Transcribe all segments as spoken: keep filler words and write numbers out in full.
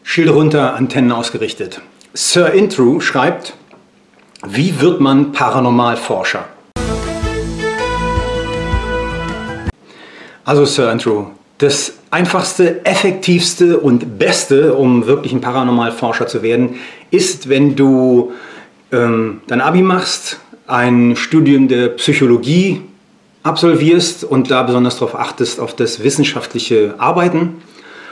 Schilde runter, Antennen ausgerichtet. Sir Intru schreibt, wie wird man Paranormalforscher? Also Sir Intru, das einfachste, effektivste und beste, um wirklich ein Paranormalforscher zu werden, ist, wenn du ähm, dein Abi machst, ein Studium der Psychologie absolvierst und da besonders darauf achtest, auf das wissenschaftliche Arbeiten.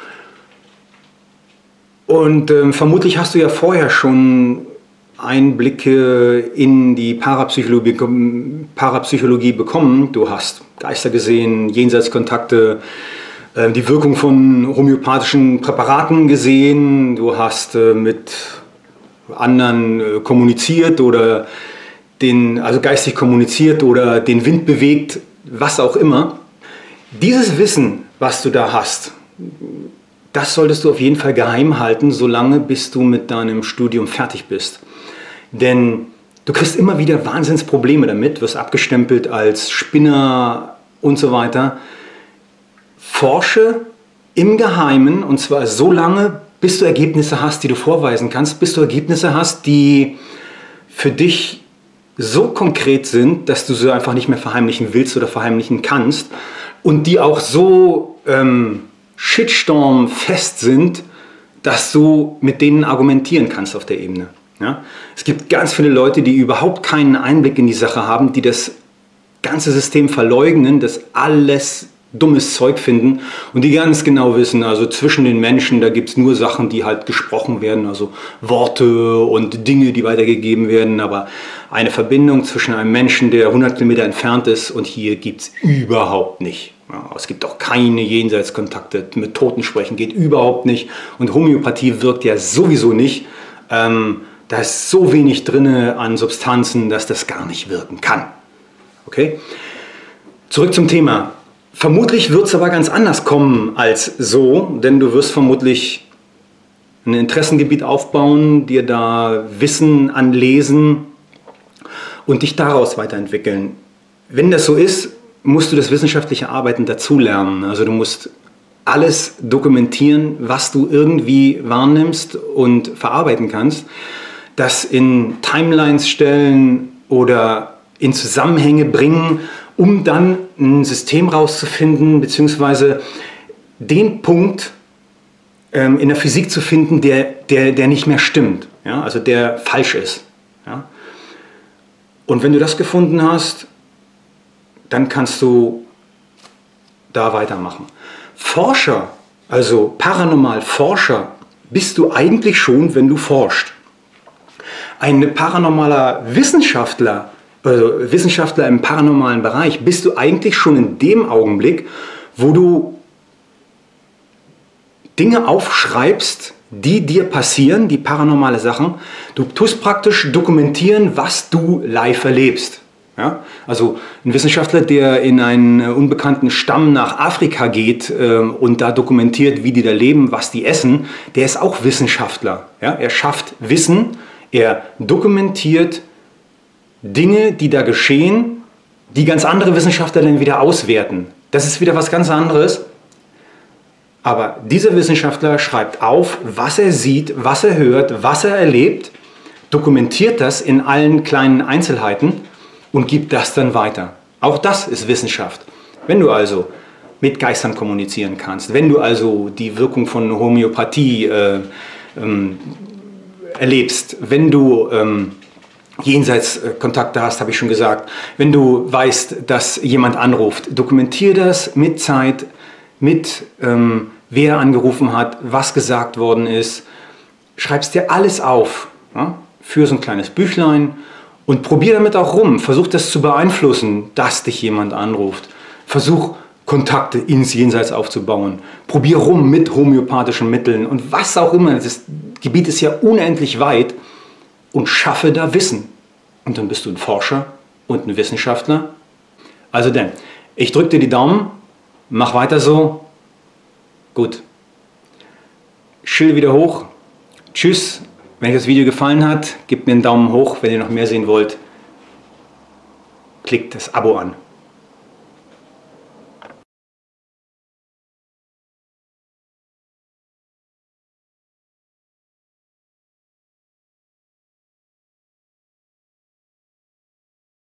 Und ähm, vermutlich hast du ja vorher schon Einblicke in die Parapsychologie, Parapsychologie bekommen. Du hast Geister gesehen, Jenseitskontakte, äh, die Wirkung von homöopathischen Präparaten gesehen. Du hast äh, mit anderen äh, kommuniziert oder den, also geistig kommuniziert oder den Wind bewegt, was auch immer. Dieses Wissen, was du da hast, das solltest du auf jeden Fall geheim halten, solange bis du mit deinem Studium fertig bist. Denn du kriegst immer wieder Wahnsinnsprobleme damit, wirst abgestempelt als Spinner und so weiter. Forsche im Geheimen, und zwar so lange, bis du Ergebnisse hast, die du vorweisen kannst, bis du Ergebnisse hast, die für dich so konkret sind, dass du sie einfach nicht mehr verheimlichen willst oder verheimlichen kannst und die auch so ähm, Shitstorm fest sind, dass du mit denen argumentieren kannst auf der Ebene. Ja? Es gibt ganz viele Leute, die überhaupt keinen Einblick in die Sache haben, die das ganze System verleugnen, das alles dummes Zeug finden und die ganz genau wissen, also zwischen den Menschen, da gibt es nur Sachen, die halt gesprochen werden, also Worte und Dinge, die weitergegeben werden, aber eine Verbindung zwischen einem Menschen, der hundert Kilometer entfernt ist und hier gibt es überhaupt nicht. Ja, es gibt auch keine Jenseitskontakte, mit Toten sprechen geht überhaupt nicht und Homöopathie wirkt ja sowieso nicht. Ähm, da ist so wenig drin an Substanzen, dass das gar nicht wirken kann. Okay? Zurück zum Thema. Vermutlich wird es aber ganz anders kommen als so, denn du wirst vermutlich ein Interessengebiet aufbauen, dir da Wissen anlesen und dich daraus weiterentwickeln. Wenn das so ist, musst du das wissenschaftliche Arbeiten dazulernen. Also du musst alles dokumentieren, was du irgendwie wahrnimmst und verarbeiten kannst, das in Timelines stellen oder in Zusammenhänge bringen, um dann ein System rauszufinden, beziehungsweise den Punkt ähm, in der Physik zu finden, der, der, der nicht mehr stimmt, ja? Also der falsch ist. Ja? Und wenn du das gefunden hast, dann kannst du da weitermachen. Forscher, also Paranormalforscher, bist du eigentlich schon, wenn du forschst. Ein paranormaler Wissenschaftler, also Wissenschaftler im paranormalen Bereich, bist du eigentlich schon in dem Augenblick, wo du Dinge aufschreibst, die dir passieren, die paranormale Sachen. Du tust praktisch dokumentieren, was du live erlebst. Ja? Also ein Wissenschaftler, der in einen unbekannten Stamm nach Afrika geht äh, und da dokumentiert, wie die da leben, was die essen, der ist auch Wissenschaftler. Ja? Er schafft Wissen, er dokumentiert Dinge, die da geschehen, die ganz andere Wissenschaftler dann wieder auswerten. Das ist wieder was ganz anderes. Aber dieser Wissenschaftler schreibt auf, was er sieht, was er hört, was er erlebt, dokumentiert das in allen kleinen Einzelheiten und gibt das dann weiter. Auch das ist Wissenschaft. Wenn du also mit Geistern kommunizieren kannst, wenn du also die Wirkung von Homöopathie äh, ähm, erlebst, wenn du ähm, Jenseitskontakte hast, habe ich schon gesagt, wenn du weißt, dass jemand anruft, dokumentiere das mit Zeit, mit ähm, wer angerufen hat, was gesagt worden ist, schreibst dir alles auf, ja, für so ein kleines Büchlein und probier damit auch rum, versuch das zu beeinflussen, dass dich jemand anruft, versuch Kontakte ins Jenseits aufzubauen, probier rum mit homöopathischen Mitteln und was auch immer, das Gebiet ist ja unendlich weit und schaffe da Wissen. Und dann bist du ein Forscher und ein Wissenschaftler. Also denn, ich drücke dir die Daumen, mach weiter so. Gut. Schilde wieder hoch. Tschüss. Wenn euch das Video gefallen hat, gebt mir einen Daumen hoch. Wenn ihr noch mehr sehen wollt, klickt das Abo an.